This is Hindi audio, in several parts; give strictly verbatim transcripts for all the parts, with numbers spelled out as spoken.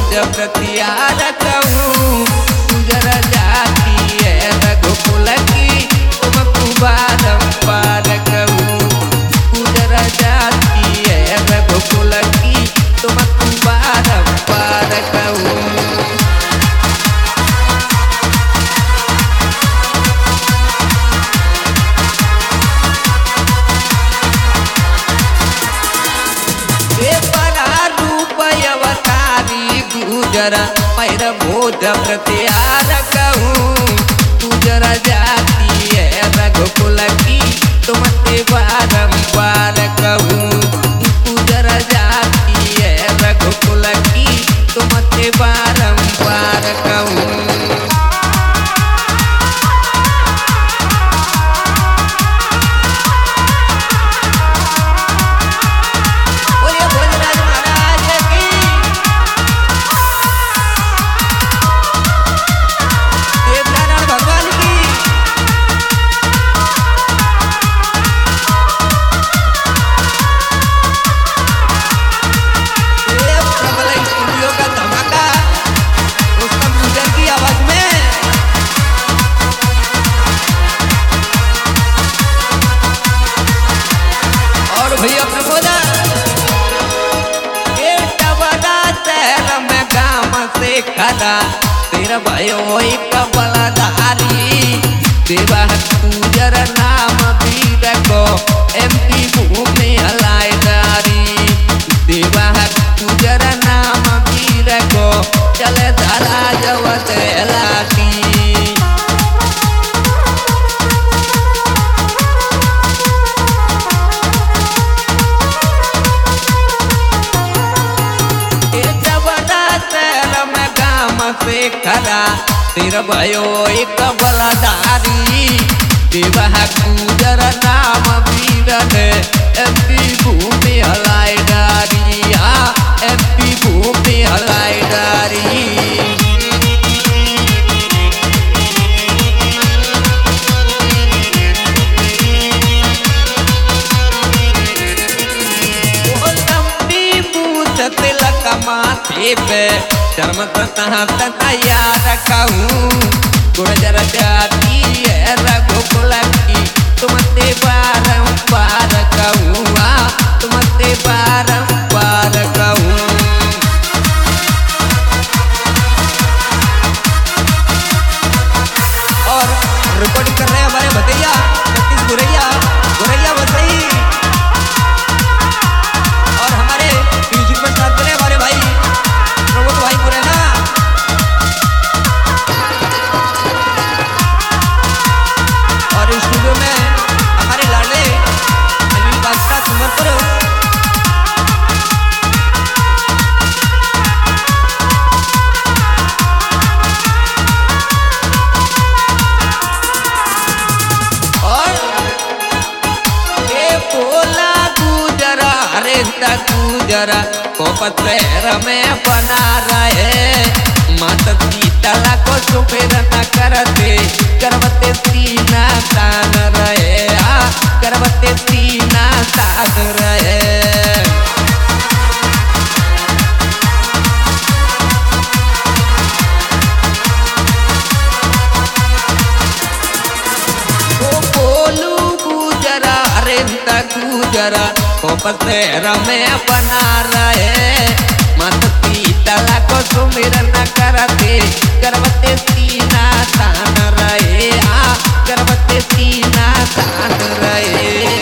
भोज प्रतिहार कहूँ गुजर जाती है रघुकुल की तुमको बारंबार कहूँ गुजर जाती है रघुकुल की तुमको बारंबार कहूँ। गुजर पैर भोज प्रतिहार कहूँ गुजर जाती है रघुकुल की तुमसे बारंबार कहूँ गुजर जाती है रघुकुल की तुमसे बारंबार कहूँ। खड़ा तेरा भयो एक बलधारी देवा गुजर नाम वीर को एमपी भूमि हलायदारी देवा गुजर नाम वीर को चल धरा जवत लाठी। से खड़ा तेरा भयो एक बलधारी देवा गुजर नाम वीर एमपी भूमि हलायदारी एमपी भूमि हलायदारी। तिलक माथे पे चरमत तैयार कहूँ गुजर जाती है रघुकुल की तुमसे बारंबार कहूँ तुमसे बारंबार कहूँ। और रिकॉर्डिंग कर रहे हैं हमारे भतीजा सतीश गुरैया गुरैया वसई और हमारे म्यूजिक पर साथ करें हमारे भाई प्रभु भाई मुरैना और स्टूडियो में हमारे लाडले अनिल बादशाह सुमरपुर। और ये बोला गुजरा अरे गुजरा को पत्थर में बना रहे माता सीतला को सुपेर न करते करवते सीना तान रहे करवते सीना तान रहे। गुजरा को पत्थर में बना रहे माता सीतला को सुमिर न करते करवते सीना तान रहे करवते सीना तान रहे।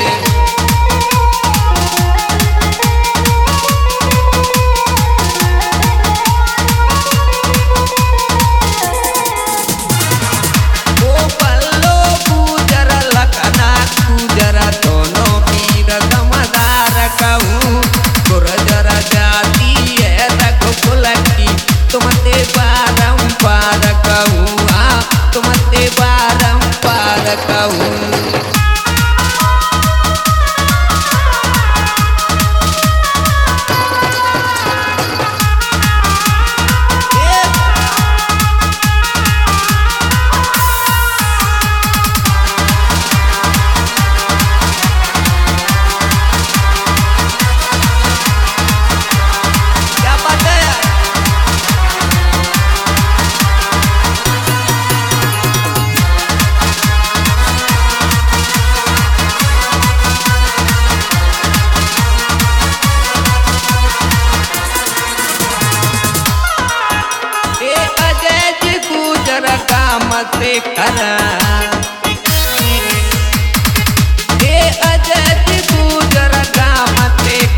तुमसे बारंबार कहूँ तुमसे बारंबार कहूँ।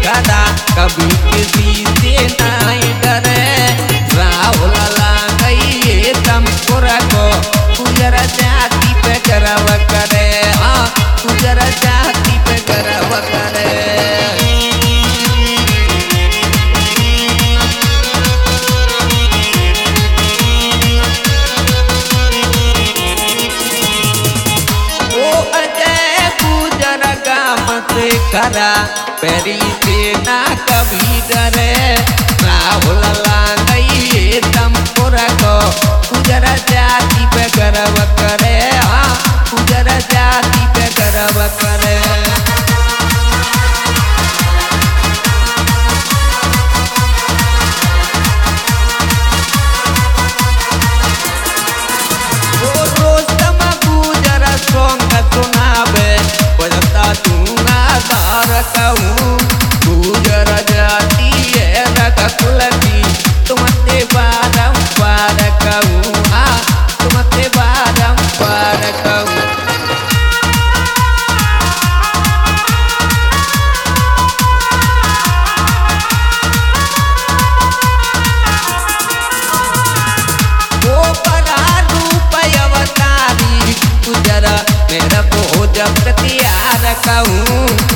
कदा कभी किसी से नहीं डरे राहुल गई तम को गुजर जाति पे गर्व करे हाँ गुजर जाति पे गर्व करे करा पेरी से ना कभी डरे राहुल गई तम को गुजर जाति पे गर्व करे हाँ गुजर जाति पे गर्व करे सुनावे बजता दूंगा दार कहूँ गुजर जाती है रकुलती तुमते बारंबार कहूँ हाँ तुमते बारंबार कहूँ गुजर मेरा बोझ प्रतिहार कहूँ